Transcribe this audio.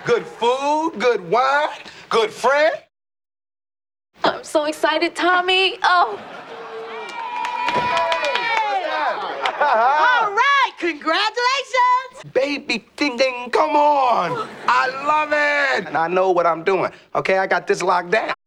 good food, good wine, good friend. I'm so excited, Tommy. Oh. All right, congratulations. Baby ding ding, come on. I love it. And I know what I'm doing. Okay, I got this locked down.